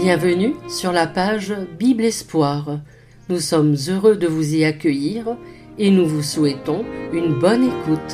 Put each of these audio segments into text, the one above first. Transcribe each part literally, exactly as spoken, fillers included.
Bienvenue sur la page Bible Espoir. Nous sommes heureux de vous y accueillir et nous vous souhaitons une bonne écoute.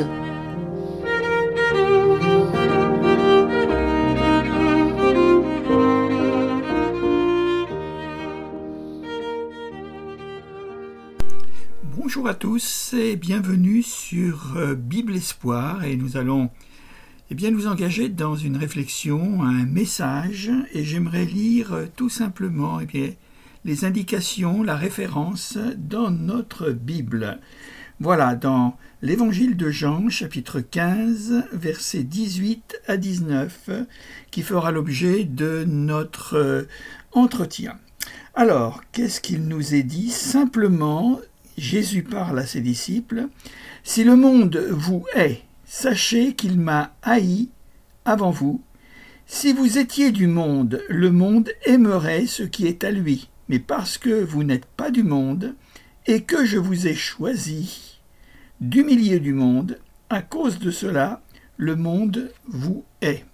Bonjour à tous et bienvenue sur Bible Espoir, et nous allons eh bien, nous engager dans une réflexion, un message, et j'aimerais lire tout simplement eh bien, les indications, la référence dans notre Bible. Voilà, dans l'Évangile de Jean, chapitre quinze, versets dix-huit à dix-neuf, qui fera l'objet de notre entretien. Alors, qu'est-ce qu'il nous est dit ? Simplement, Jésus parle à ses disciples, « Si le monde vous hait, sachez qu'il m'a haï avant vous. Si vous étiez du monde, le monde aimerait ce qui est à lui. Mais parce que vous n'êtes pas du monde, et que je vous ai choisi du milieu du monde, à cause de cela, le monde vous hait.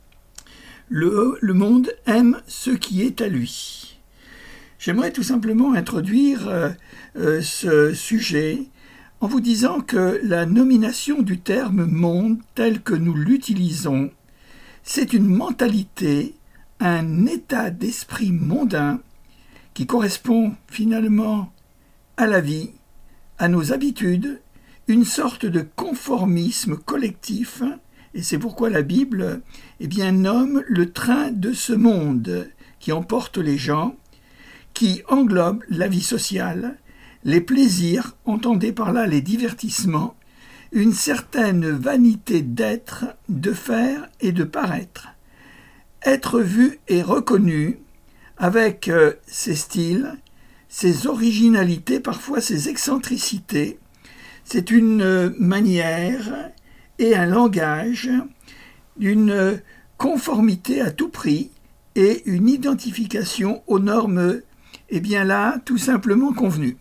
Le, le monde aime ce qui est à lui. » J'aimerais tout simplement introduire euh, euh, ce sujet en vous disant que la nomination du terme « monde » tel que nous l'utilisons, c'est une mentalité, un état d'esprit mondain qui correspond finalement à la vie, à nos habitudes, une sorte de conformisme collectif, et c'est pourquoi la Bible eh bien, nomme le train de ce monde qui emporte les gens, qui englobe la vie sociale, les plaisirs, entendez par là les divertissements, une certaine vanité d'être, de faire et de paraître. Être vu et reconnu avec euh, ses styles, ses originalités, parfois ses excentricités, c'est une manière et un langage d'une conformité à tout prix et une identification aux normes, eh bien là, tout simplement convenues.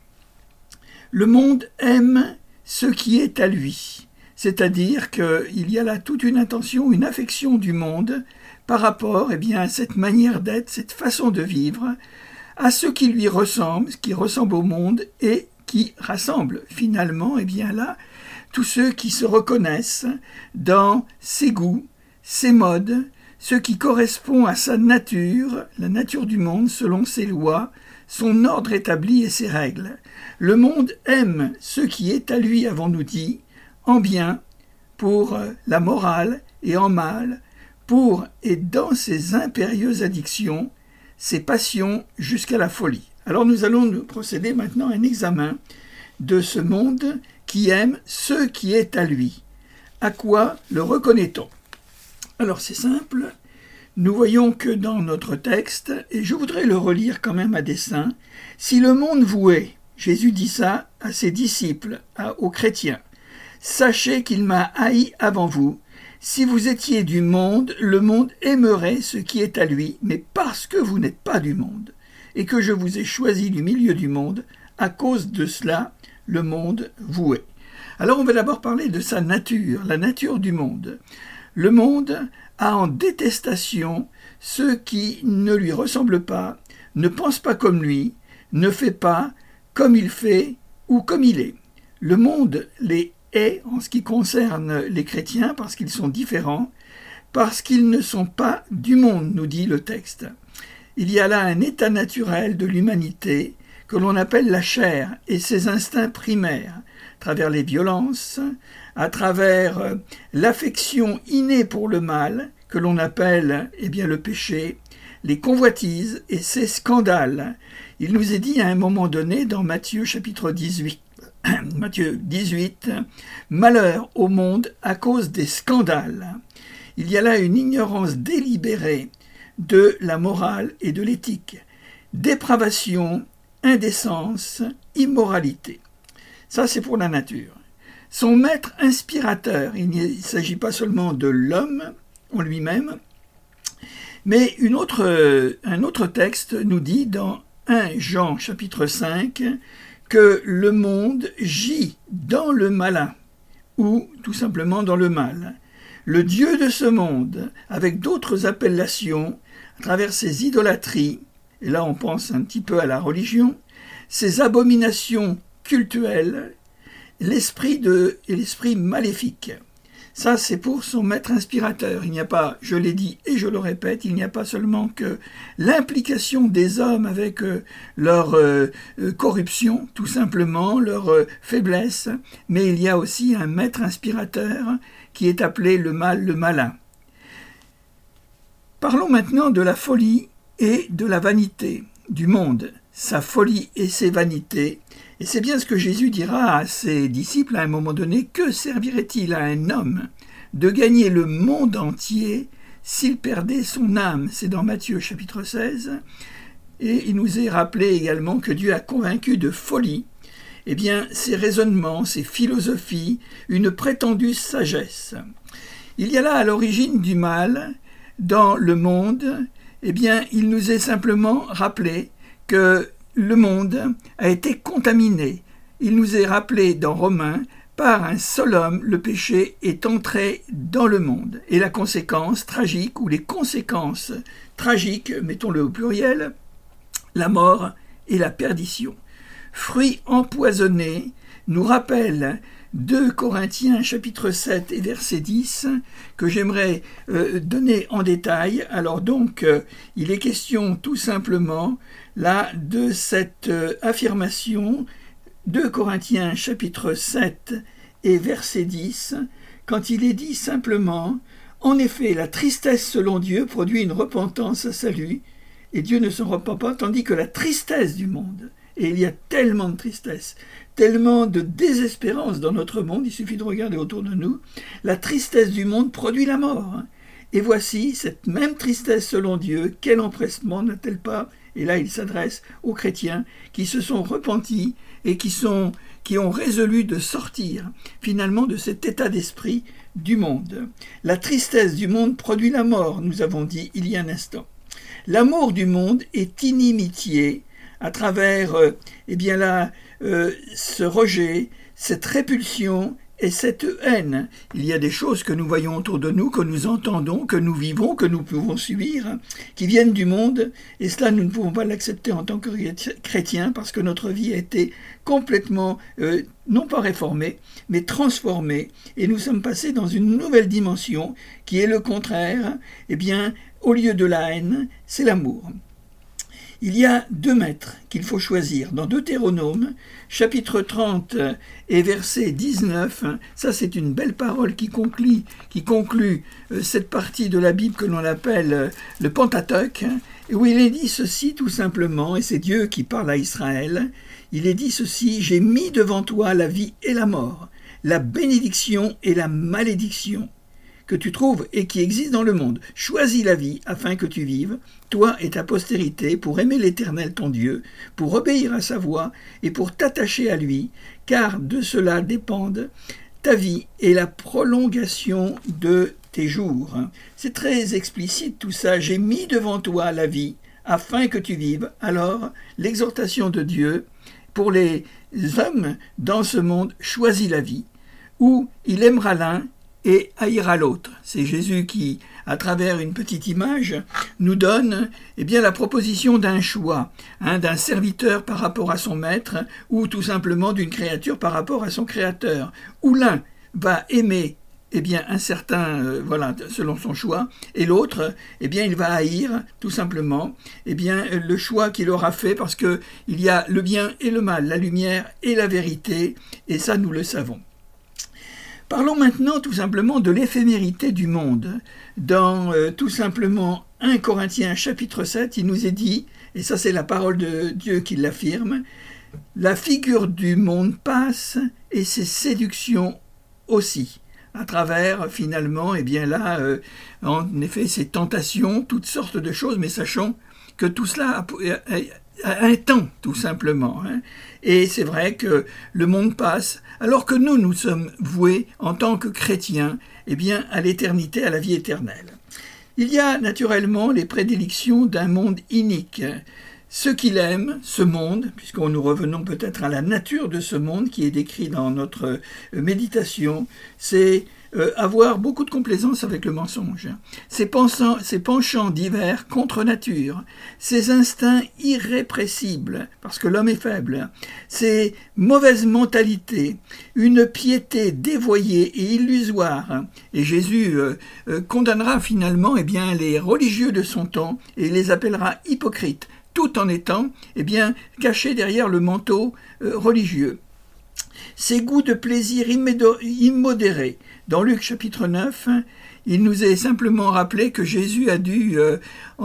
Le monde aime ce qui est à lui, c'est-à-dire qu'il y a là toute une intention, une affection du monde par rapport eh bien, à cette manière d'être, cette façon de vivre, à ce qui lui ressemble, ce qui ressemble au monde et qui rassemble finalement eh bien, là, tous ceux qui se reconnaissent dans ses goûts, ses modes, ce qui correspond à sa nature, la nature du monde selon ses lois, son ordre établi et ses règles. Le monde aime ce qui est à lui, avons-nous dit, en bien, pour la morale et en mal, pour et dans ses impérieuses addictions, ses passions jusqu'à la folie. Alors nous allons nous procéder maintenant à un examen de ce monde qui aime ce qui est à lui. À quoi le reconnaît-on ? Alors c'est simple. Nous voyons que dans notre texte, et je voudrais le relire quand même à dessein, « Si le monde vous hait », Jésus dit ça à ses disciples, à, aux chrétiens, « Sachez qu'il m'a haï avant vous. Si vous étiez du monde, le monde aimerait ce qui est à lui, mais parce que vous n'êtes pas du monde, et que je vous ai choisi du milieu du monde, à cause de cela, le monde vous hait. » Alors on va d'abord parler de sa nature, la nature du monde. Le monde a en détestation ceux qui ne lui ressemblent pas, ne pensent pas comme lui, ne fait pas comme il fait ou comme il est. Le monde les hait en ce qui concerne les chrétiens parce qu'ils sont différents, parce qu'ils ne sont pas du monde, nous dit le texte. Il y a là un état naturel de l'humanité que l'on appelle la chair et ses instincts primaires, à travers les violences, à travers l'affection innée pour le mal, que l'on appelle eh bien, le péché, les convoitises et ses scandales. Il nous est dit à un moment donné dans Matthieu chapitre dix-huit, Matthieu dix-huit, « Malheur au monde à cause des scandales ». Il y a là une ignorance délibérée de la morale et de l'éthique, dépravation, indécence, immoralité. Ça, c'est pour la nature. Son maître inspirateur, il ne s'agit pas seulement de l'homme en lui-même, mais une autre, un autre texte nous dit dans premier Jean chapitre cinq que le monde gît dans le malin, ou tout simplement dans le mal. Le Dieu de ce monde, avec d'autres appellations, à travers ses idolâtries, et là on pense un petit peu à la religion, ces abominations cultuelles, l'esprit de, et l'esprit maléfique. Ça, c'est pour son maître inspirateur. Il n'y a pas, je l'ai dit et je le répète, il n'y a pas seulement que l'implication des hommes avec euh, leur euh, corruption, tout simplement, leur euh, faiblesse, mais il y a aussi un maître inspirateur qui est appelé le mal, le malin. Parlons maintenant de la folie et de la vanité du monde, sa folie et ses vanités. Et c'est bien ce que Jésus dira à ses disciples à un moment donné. Que servirait-il à un homme de gagner le monde entier s'il perdait son âme? C'est dans Matthieu chapitre seize. Et il nous est rappelé également que Dieu a convaincu de folie eh bien, ses raisonnements, ses philosophies, une prétendue sagesse. Il y a là à l'origine du mal dans le monde. Eh bien, il nous est simplement rappelé que le monde a été contaminé. Il nous est rappelé dans Romains, par un seul homme, le péché est entré dans le monde. Et la conséquence tragique, ou les conséquences tragiques, mettons-le au pluriel, la mort et la perdition. Fruit empoisonné nous rappelle deux Corinthiens chapitre sept et verset dix que j'aimerais euh, donner en détail. Alors donc, euh, il est question tout simplement là de cette euh, affirmation, deux Corinthiens chapitre sept et verset dix, quand il est dit simplement « En effet, la tristesse selon Dieu produit une repentance à salut, et Dieu ne s'en repent pas, tandis que la tristesse du monde, et il y a tellement de tristesse, tellement de désespérance dans notre monde, il suffit de regarder autour de nous, la tristesse du monde produit la mort. Et voici cette même tristesse selon Dieu, quel empressement n'a-t-elle pas ?» Et là, il s'adresse aux chrétiens qui se sont repentis et qui, sont, qui ont résolu de sortir finalement de cet état d'esprit du monde. La tristesse du monde produit la mort, nous avons dit il y a un instant. L'amour du monde est inimitié à travers euh, eh bien là, euh, ce rejet, cette répulsion et cette haine. Il y a des choses que nous voyons autour de nous, que nous entendons, que nous vivons, que nous pouvons subir, qui viennent du monde, et cela nous ne pouvons pas l'accepter en tant que chrétiens parce que notre vie a été complètement, euh, non pas réformée, mais transformée, et nous sommes passés dans une nouvelle dimension qui est le contraire. Eh bien, au lieu de la haine, c'est l'amour. Il y a deux maîtres qu'il faut choisir. Dans Deutéronome, chapitre trente et verset dix-neuf, ça c'est une belle parole qui conclut, qui conclut cette partie de la Bible que l'on appelle le Pentateuque, où il est dit ceci tout simplement, et c'est Dieu qui parle à Israël, il est dit ceci, « J'ai mis devant toi la vie et la mort, la bénédiction et la malédiction. » que tu trouves et qui existe dans le monde. Choisis la vie afin que tu vives, toi et ta postérité, pour aimer l'Éternel ton Dieu, pour obéir à sa voix et pour t'attacher à lui, car de cela dépendent ta vie et la prolongation de tes jours. C'est très explicite tout ça. J'ai mis devant toi la vie afin que tu vives. Alors, l'exhortation de Dieu pour les hommes dans ce monde, choisis la vie, où il aimera l'un et haïra l'autre. C'est Jésus qui, à travers une petite image, nous donne eh bien, la proposition d'un choix, hein, d'un serviteur par rapport à son maître, ou tout simplement d'une créature par rapport à son créateur, où l'un va aimer eh bien, un certain, euh, voilà, selon son choix, et l'autre, eh bien, il va haïr, tout simplement, eh bien, le choix qu'il aura fait, parce qu'il y a le bien et le mal, la lumière et la vérité, et ça, nous le savons. Parlons maintenant tout simplement de l'éphémérité du monde. Dans euh, tout simplement un Corinthiens chapitre sept, il nous est dit, et ça c'est la parole de Dieu qui l'affirme, « La figure du monde passe et ses séductions aussi ». À travers finalement, eh bien là, euh, en effet, ces tentations, toutes sortes de choses, mais sachons que tout cela a, a, a un temps, tout simplement. Hein. Et c'est vrai que le monde passe, alors que nous, nous sommes voués, en tant que chrétiens, eh bien, à l'éternité, à la vie éternelle. Il y a naturellement les prédilections d'un monde inique. Ce qu'il aime, ce monde, puisqu'on nous revenons peut-être à la nature de ce monde qui est décrit dans notre méditation, c'est euh, avoir beaucoup de complaisance avec le mensonge, ses, pensants, ses penchants divers contre nature, ses instincts irrépressibles, parce que l'homme est faible, ses mauvaises mentalités, une piété dévoyée et illusoire. Et Jésus euh, euh, condamnera finalement eh bien, les religieux de son temps et les appellera hypocrites, tout en étant eh bien, cachés derrière le manteau euh, religieux. Ses goûts de plaisir immodérés. Dans Luc chapitre neuf, il nous est simplement rappelé que Jésus a dû euh,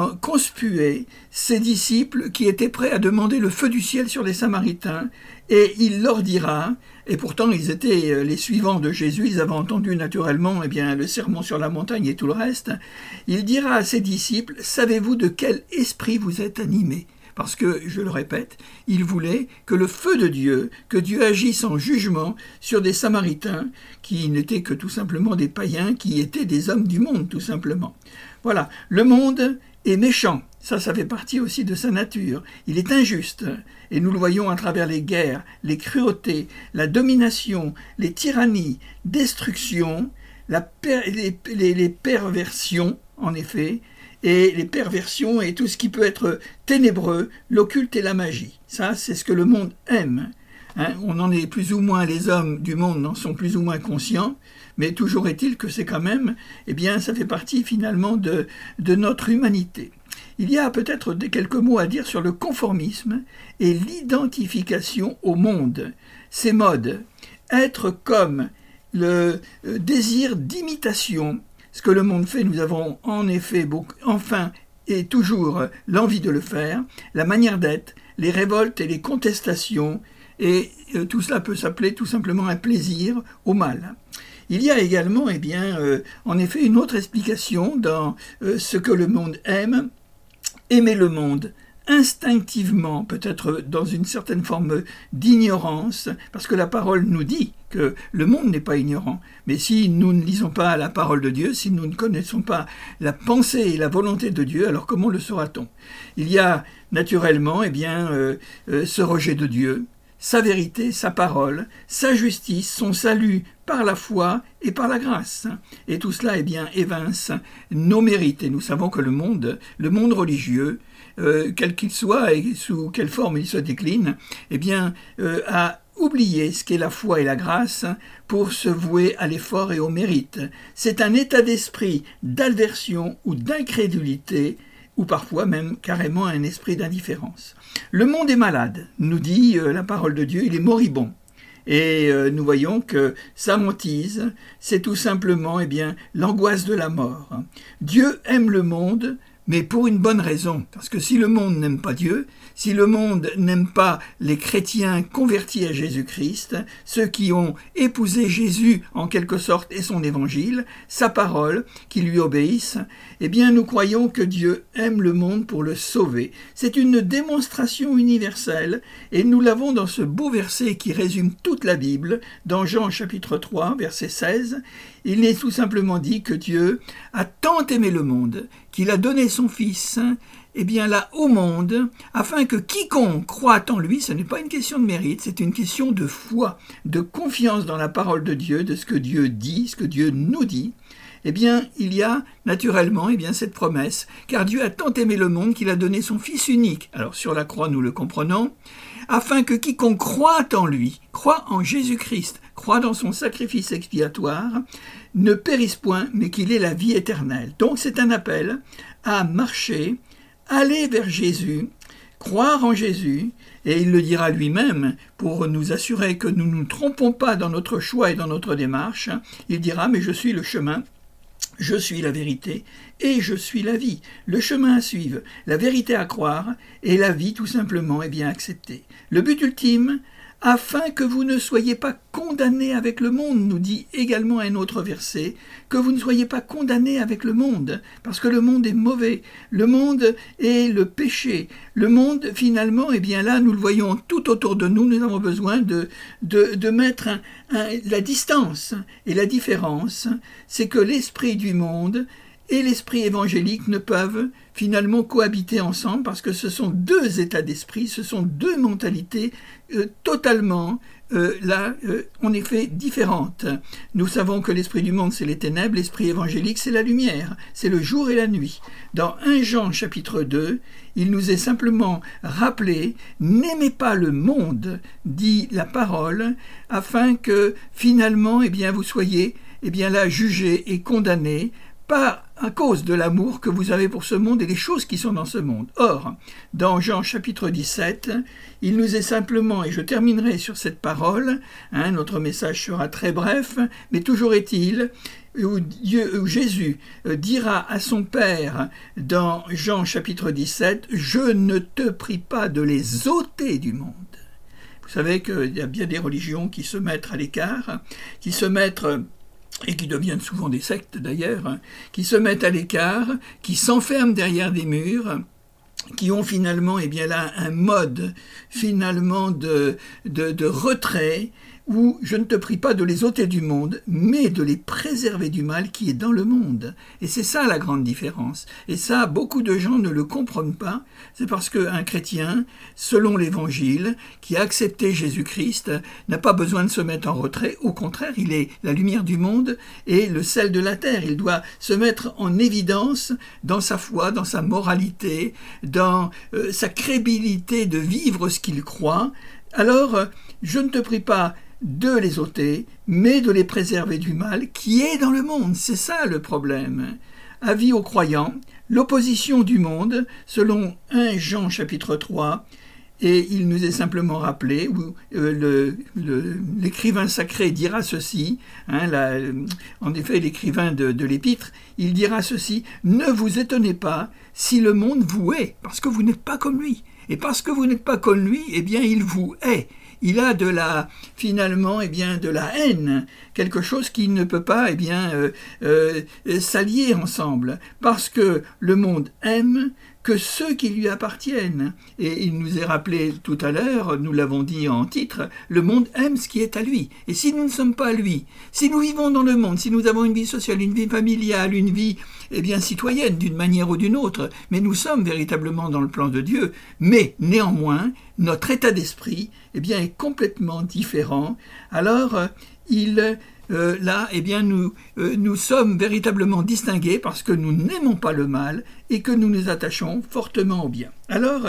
conspuer ses disciples qui étaient prêts à demander le feu du ciel sur les Samaritains, et il leur dira, et pourtant ils étaient les suivants de Jésus, ils avaient entendu naturellement eh bien, le sermon sur la montagne et tout le reste, il dira à ses disciples, « Savez-vous de quel esprit vous êtes animés ?» Parce que, je le répète, il voulait que le feu de Dieu, que Dieu agisse en jugement sur des Samaritains qui n'étaient que tout simplement des païens, qui étaient des hommes du monde, tout simplement. Voilà, le monde est méchant, ça, ça fait partie aussi de sa nature. Il est injuste, et nous le voyons à travers les guerres, les cruautés, la domination, les tyrannies, destruction, la per- les, les, les perversions, en effet, et les perversions et tout ce qui peut être ténébreux, l'occulte et la magie. Ça, c'est ce que le monde aime. Hein, on en est plus ou moins, les hommes du monde en sont plus ou moins conscients, mais toujours est-il que c'est quand même, eh bien, ça fait partie finalement de, de notre humanité. Il y a peut-être quelques mots à dire sur le conformisme et l'identification au monde. Ces modes, être comme le désir d'imitation, ce que le monde fait, nous avons en effet beaucoup, enfin et toujours l'envie de le faire, la manière d'être, les révoltes et les contestations, et euh, tout cela peut s'appeler tout simplement un plaisir au mal. Il y a également, eh bien, euh, en effet, une autre explication dans euh, ce que le monde aime, aimer le monde instinctivement, peut-être dans une certaine forme d'ignorance, parce que la parole nous dit que le monde n'est pas ignorant. Mais si nous ne lisons pas la parole de Dieu, si nous ne connaissons pas la pensée et la volonté de Dieu, alors comment le saura-t-on? Il y a naturellement eh bien, euh, euh, ce rejet de Dieu, sa vérité, sa parole, sa justice, son salut par la foi et par la grâce. Et tout cela eh bien, évince nos mérites. Et nous savons que le monde, le monde religieux, Euh, quel qu'il soit et sous quelle forme il se décline, eh bien, euh, a oublié ce qu'est la foi et la grâce pour se vouer à l'effort et au mérite. C'est un état d'esprit d'aversion ou d'incrédulité, ou parfois même carrément un esprit d'indifférence. Le monde est malade, nous dit euh, la parole de Dieu, il est moribond. Et euh, nous voyons que sa hantise, c'est tout simplement eh bien, l'angoisse de la mort. Dieu aime le monde, mais pour une bonne raison, parce que si le monde n'aime pas Dieu, si le monde n'aime pas les chrétiens convertis à Jésus-Christ, ceux qui ont épousé Jésus en quelque sorte et son évangile, sa parole, qui lui obéissent, eh bien nous croyons que Dieu aime le monde pour le sauver. C'est une démonstration universelle, et nous l'avons dans ce beau verset qui résume toute la Bible, dans Jean chapitre trois, verset seize, il est tout simplement dit que Dieu a tant aimé le monde, qu'il a donné son Fils, eh bien là, au monde, afin que quiconque croit en lui, ce n'est pas une question de mérite, c'est une question de foi, de confiance dans la parole de Dieu, de ce que Dieu dit, ce que Dieu nous dit, eh bien, il y a naturellement eh bien, cette promesse, car Dieu a tant aimé le monde qu'il a donné son Fils unique. Alors sur la croix, nous le comprenons, afin que quiconque croit en lui, croit en Jésus-Christ, croit dans son sacrifice expiatoire, ne périsse point, mais qu'il ait la vie éternelle. Donc c'est un appel à marcher, aller vers Jésus, croire en Jésus, et il le dira lui-même pour nous assurer que nous ne nous trompons pas dans notre choix et dans notre démarche. Il dira, mais je suis le chemin, je suis la vérité et je suis la vie. Le chemin à suivre, la vérité à croire et la vie tout simplement est bien acceptée. Le but ultime, afin que vous ne soyez pas condamnés avec le monde, nous dit également un autre verset, que vous ne soyez pas condamnés avec le monde, parce que le monde est mauvais, le monde est le péché, le monde finalement, eh bien là, nous le voyons tout autour de nous, nous avons besoin de, de, de mettre un, un, la distance et la différence, c'est que l'esprit du monde et l'esprit évangélique ne peuvent finalement cohabiter ensemble parce que ce sont deux états d'esprit, ce sont deux mentalités euh, totalement euh, là, euh, en effet, différentes. Nous savons que l'esprit du monde, c'est les ténèbres, l'esprit évangélique, c'est la lumière, c'est le jour et la nuit. Dans premier Jean chapitre deux, il nous est simplement rappelé « N'aimez pas le monde », dit la parole, afin que finalement, eh bien, vous soyez eh bien, là jugés et condamnés par à cause de l'amour que vous avez pour ce monde et les choses qui sont dans ce monde. Or, dans Jean chapitre dix-sept, il nous est simplement, et je terminerai sur cette parole, hein, notre message sera très bref, mais toujours est-il, où, Dieu, où Jésus dira à son Père dans Jean chapitre dix-sept, « Je ne te prie pas de les ôter du monde ». Vous savez qu'il y a bien des religions qui se mettent à l'écart, qui se mettent... et qui deviennent souvent des sectes d'ailleurs, qui se mettent à l'écart, qui s'enferment derrière des murs, qui ont finalement eh bien là, un mode finalement de, de, de retrait, où je ne te prie pas de les ôter du monde, mais de les préserver du mal qui est dans le monde. Et c'est ça la grande différence. Et ça, beaucoup de gens ne le comprennent pas. C'est parce qu'un chrétien, selon l'Évangile, qui a accepté Jésus-Christ, n'a pas besoin de se mettre en retrait. Au contraire, il est la lumière du monde et le sel de la terre. Il doit se mettre en évidence dans sa foi, dans sa moralité, dans euh, sa crédibilité de vivre ce qu'il croit. Alors, je ne te prie pas de les ôter, mais de les préserver du mal qui est dans le monde. C'est ça le problème. Avis aux croyants, l'opposition du monde, selon premier Jean chapitre trois, et il nous est simplement rappelé, où euh, le, le, l'écrivain sacré dira ceci, hein, la, en effet l'écrivain de, de l'épître, il dira ceci, « Ne vous étonnez pas si le monde vous hait, parce que vous n'êtes pas comme lui. Et parce que vous n'êtes pas comme lui, eh bien il vous hait. » Il a de la, finalement, eh bien, de la haine, quelque chose qui ne peut pas, eh bien, euh, euh, s'allier ensemble, parce que le monde aime que ceux qui lui appartiennent. Et il nous est rappelé tout à l'heure, nous l'avons dit en titre, le monde aime ce qui est à lui. Et si nous ne sommes pas à lui, si nous vivons dans le monde, si nous avons une vie sociale, une vie familiale, une vie, eh bien, citoyenne d'une manière ou d'une autre, mais nous sommes véritablement dans le plan de Dieu, mais néanmoins, notre état d'esprit, eh bien, est complètement différent. Alors, euh, il... Euh, là, eh bien, nous, euh, nous sommes véritablement distingués parce que nous n'aimons pas le mal et que nous nous attachons fortement au bien. Alors,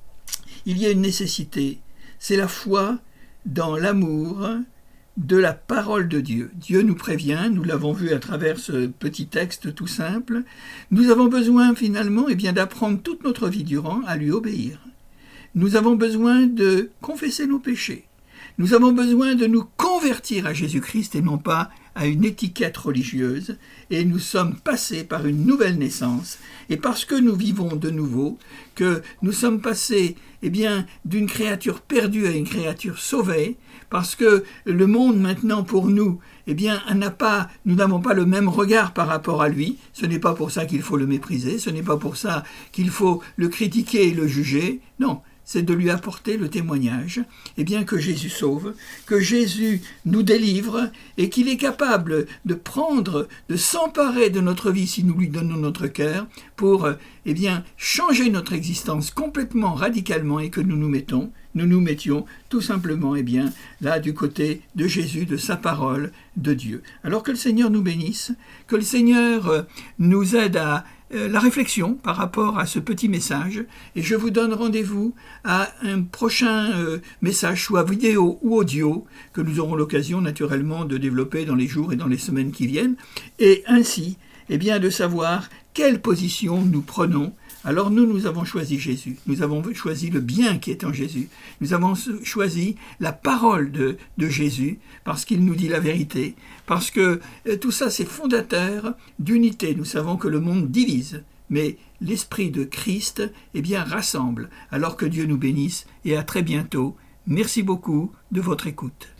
il y a une nécessité, c'est la foi dans l'amour de la parole de Dieu. Dieu nous prévient, nous l'avons vu à travers ce petit texte tout simple, nous avons besoin finalement eh bien, d'apprendre toute notre vie durant à lui obéir. Nous avons besoin de confesser nos péchés. Nous avons besoin de nous convertir à Jésus-Christ et non pas à une étiquette religieuse, et nous sommes passés par une nouvelle naissance, et parce que nous vivons de nouveau, que nous sommes passés eh bien, d'une créature perdue à une créature sauvée, parce que le monde maintenant pour nous, eh bien, n'a pas, nous n'avons pas le même regard par rapport à lui, ce n'est pas pour ça qu'il faut le mépriser, ce n'est pas pour ça qu'il faut le critiquer et le juger, non. C'est de lui apporter le témoignage, eh bien que Jésus sauve, que Jésus nous délivre et qu'il est capable de prendre, de s'emparer de notre vie si nous lui donnons notre cœur pour eh bien, changer notre existence complètement, radicalement et que nous nous mettons, nous nous mettions tout simplement eh bien, là du côté de Jésus, de sa parole, de Dieu. Alors que le Seigneur nous bénisse, que le Seigneur nous aide à la réflexion par rapport à ce petit message et je vous donne rendez-vous à un prochain euh, message, soit vidéo ou audio, que nous aurons l'occasion naturellement de développer dans les jours et dans les semaines qui viennent, et ainsi eh bien, de savoir quelle position nous prenons. Alors nous, nous avons choisi Jésus, nous avons choisi le bien qui est en Jésus, nous avons choisi la parole de, de Jésus, parce qu'il nous dit la vérité, parce que euh, tout ça c'est fondateur d'unité. Nous savons que le monde divise, mais l'esprit de Christ eh bien, rassemble. Alors que Dieu nous bénisse et à très bientôt. Merci beaucoup de votre écoute.